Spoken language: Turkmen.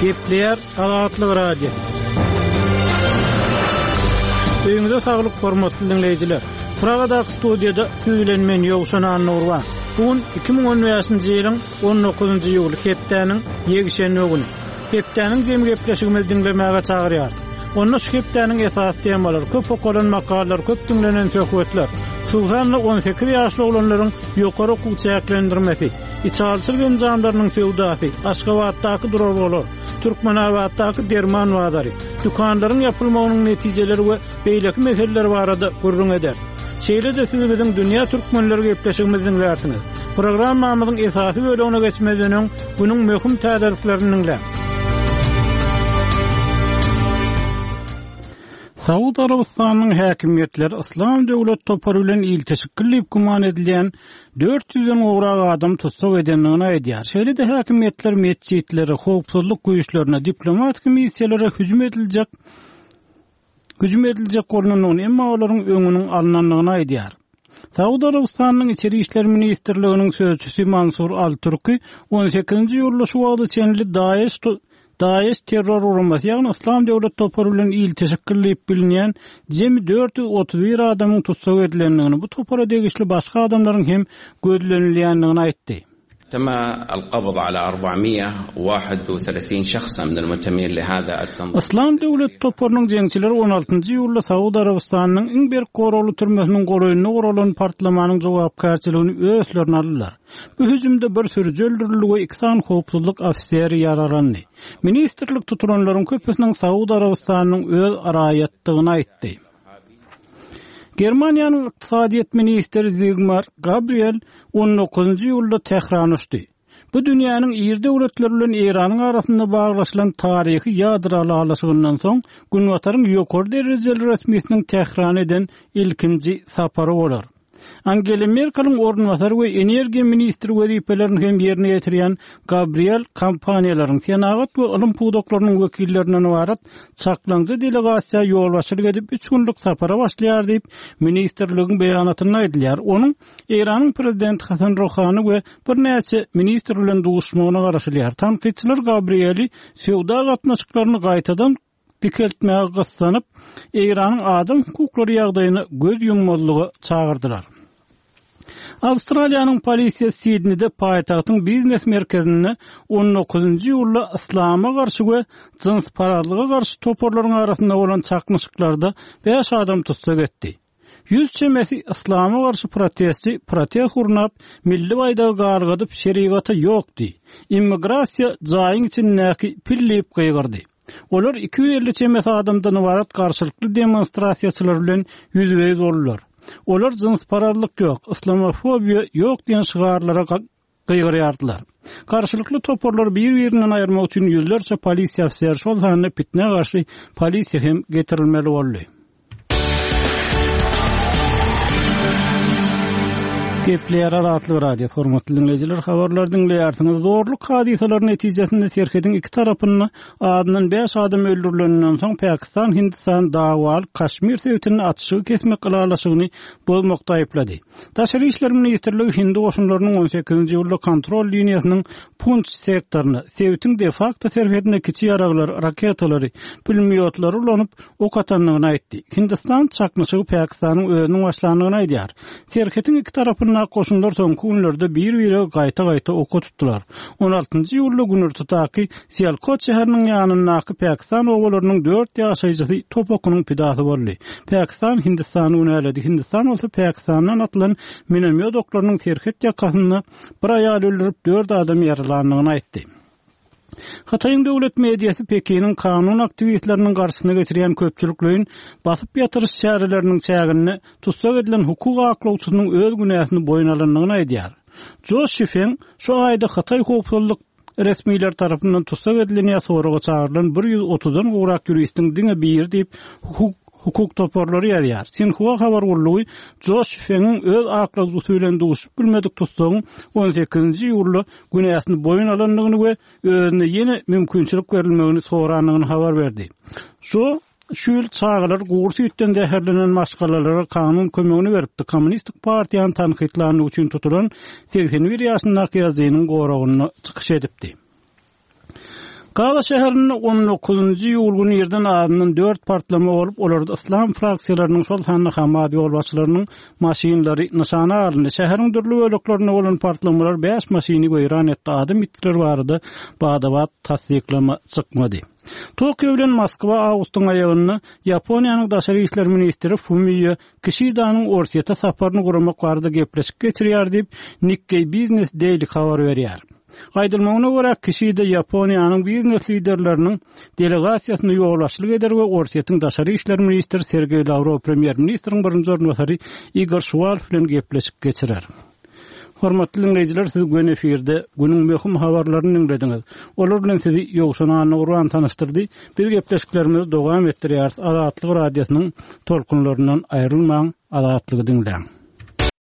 Gepler Azatlyk Radio. Öňüňizde saglyk hormatly dinleýijiler. Pragada studiýada süýlenmen ýogşan Nurwan. Bugün 2015-nji ýylyň 19-njy ýyly hepdeniň ýegişen öňüni. Hepdeniň jemy gepleşigimizi dinlemäge çagyrýar. Onda şu hepdeniň esas temalar, köp okulan makalar, köp dinlenen söhbetler. Suwzanly 18 ýaşly olanlaryň ýokary okuw çäklendirmesi, içalçyl genjamlarynyň feodasy, Aşgabatdaky durarlar, Türkmenabatdaky derman wazary, dukanlaryň ýapylmagynyň netijeleri we beýleki meseleler barada gurrun eder. Şeýle de siz biziň dünýä türkmenleri gepleşigimiziň wärtiniz. Programmamyzyň esasy bölegine geçmeden bunyň möhüm täderiklerini dinle. Saudi Arabistanyň häkimetleri İslam döwlet topary bilen il teşekküllip guman edilen 400-den ograk adam tutsak edenligini aýdýar. Şeýle de häkimetler mesçitleri, howpsuzlyk güýçlerine, diplomatik missiýalary hüjüm ediljek gornunyň emma olaryň öňüniň alnanlygyny aýdýar. Saudi Arabistanyň içeri işler ministrliginiň sözçüsi Mansur Al-Turki 18-nji ýylda şu wagtda çenli Daesh terror uruması, ýagny İslam döwlet topary bilen il teşekküllip bilinýän jemi 431 adamyň tutsak edilenligini, bu topara degişli başga adamlaryň hem gözlenilýänligini aýtdy. تم القبض على 431 شخصا من المنتمين لهذا التنظيم. İslam döwlet toparynyň jeňçileri 16-njy ýylda Saudi Arabistanynyň iň bir goragly türmesiniň goraýyny goralan partlamanyň jogapkärçiligini özlerine aldylar. Bu hüjümde bir sürüji öldürildi we 2 san howpsuzlyk ofiseri ýaralandy. Ministrlik tutulanlaryň köpüsiniň Saudi Arabistanynyň öz araýatdygyny aýtdy. Germaniýanyň ykdysadyýet ministri Sigmar Gabriel 19-njy ýylda Tehran uçdy. Bu dünýäniň ýer döwletleri bilen Iranyň arasynda baglaşylan taryhy ýadyraly alaşygyndan soň günwataryň ýokary derejeli resmiýetiniň Tehran eden ilkinji sapary bolar. Angela Merkel'in ornwatary we energiýa ministri wezipelerini hem ýerine ýetirýän Gabriel kompaniýalaryň senagat we ilim puwdaklarynyň wekillerinden ibaret çaklanjy delegasiýa ýolbaşçylyk edip 3 günlük sapara başlaýar diýip ministrligiň beýanatyny aýdylýar. Onuň Iranyň prezidenti Hasan Rouhany we bir näçe ministr bilen duguşmagyna garaşylýar. Tanqidçiler Gabrieli feodal gatnaşyklaryny gaýtadan dikeltmäge gysanyp Iranyň adam hukuklary ýagdaýyna göz ýummalygy çagyrdylar. Awstraliýanyň polisiýa Sydney'de paýtagtyň biznes merkezini 19-njy ýylda islama garşy we jins paradlyga garşy toporlaryň arasynda bolan çakmyşyklarda 5 adam tutsak etdi. 100 çemesi islama garşy protest urnap milli baýdagy gargadyp şeriata ýokdy. Immigrasiýa jaýyň içindäki pillip gaýgyrdy. Olar 250 çemesi adamdan ibaret garşylykly demonstrasiýaçylar bilen ýüzbeýiz boldular. Olar jins paradlyk ýok, islamofobiýa ýok diýen şygarlara gaýgyrýardylar. Garşylykly toporlar bir-birinden aýyrmak üçin ýüzlerçe polisiýa ofiseri şol hanyna pitne garşy polisiýa hem getirilmeli boldy. Gepler Azatlyk Radio hormatly dinleýijiler, habarlar dinleýärsiňiz. Zorluk hadisalar netijesinde Türkiýeň iki tarapyny adynyň 5 adam öldürilenden soň Pakistan, Hindistan dawal Kaşmir sewtini atışygy kesmek galalaşygyny bolmakda aýplady. Daşary işler ministrligi Hindi goşunlarynyň 18-nji ýylda kontrol liniýasynyň Punch sektoruny sewtin de facto serhetine kiçi ýaraglar, raketalary, pulemyotlary ulanyp ok atanlygyny aýtdy. Hindistan çakmyşygy Pakistanyň özüniň başlandygyny aýdýar. Serhetin iki tarapyny koşunlar soňky günlerde bir-biri gaýta oka tutdular. 16-njy ýylda Günürtüdäki Sialkot şäheriniň ýanyndaky Pakistan oglarynyň 4 ýaşaýjy top okunyň pidasy boldy. Pakistan Hindistany öneledi. Hindistan bolsa Pakistandan atylan minomyot oklarynyň serhet ýakasyna bir aýal öldürip 4 adam ýaralandygyny aýtdy. Hataýyň döwlet mediýasy Pekiniň kanun aktivistleriniň garşysyna geçirýän köpçülikliň basyp ýatyryş çäreleriniň çägini tutsak edilen hukuk aklawçysynyň öz günäsini boýun alanlygyny aýdýar. Jo Shifeng şu aýda Hatay hukukçylyk resmiýetler tarapyndan tutsak edilen ýasoraga çağırılan 130-dan ograk ýuristiň diňe bir diýip hukuk toporlary ýazýar. Sinhua habar bolýy, Josh Feng'in öz aklawçysy bilen duguşup bilmedik tutsagyň 18-nji ýylda günäsini boýun alanlygyny we özüne ýene mümkinçilik berilmegini soranlygyny habar berdi. Şu ýyl çağılar gursu ýetden däherlenen maşgalalara kanun kömegini beripdi. Kommunistik partiýanyň tanqidlanyny üçin tutulan 81 ýaşyndaky ýazynyň goragyny çykyş edipdi. Gala şäherinde 19-njy ýyl güni ýerden adynyň 4 partlama bolup, olarda islam fraksiýalarynyň şol sanly hamady ýolbaşçylarynyň maşinalary nişana alyndy. Şäheriň dürli böleklerine bolan partlamalar 5 maşiny goýran etdi. Adam itkiler bardy. Bagdad tasdiklama çykmady. Tokyo bilen Moskwa awgustyň aýagyny Ýaponiýanyň daşary işler ministri Fumio Kishidanyň Orsiýeta saparyny gurmak barada gepleşip geçirýär diýip Nikkei Business Daily habar berýär. Gaýdylmagyna görä Kishida Ýaponiýanyň biznes liderleriniň delegasiýasyny ýolbaşçylyk eder we Orsiýetiň daşary işler ministri Sergey Lavrov premier ministriň birinji ornbasary Igor Shvalov bilen gepleşip geçirer. Hormatly dinleyijiler, siz gün efirde günüň möhüm habarlaryny dinlediňiz. Olar bilen sizi ýogşana Nurwan tanıştyrdy. Biz gepleşiklerimizi dowam etdirýär. Azatlyk radiosynyň tolkunlaryndan aýrylmaň, azatlygy dinleň.